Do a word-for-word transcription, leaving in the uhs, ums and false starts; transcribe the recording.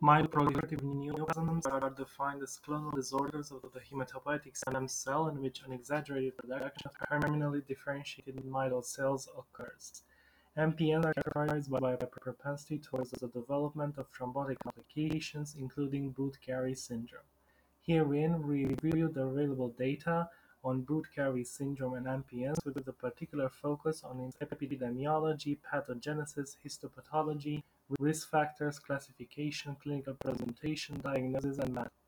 Myeloproliferative neoplasms are defined as clonal disorders of the hematopoietic stem cell in which an exaggerated production of terminally differentiated myeloid cells occurs. M P Ns are characterized by a propensity towards the development of thrombotic complications, including Budd-Chiari syndrome. Herein, we review the available data on Budd-Chiari syndrome and M P Ns with a particular focus on its epidemiology, pathogenesis, histopathology, risk factors, classification, clinical presentation, diagnosis, and management.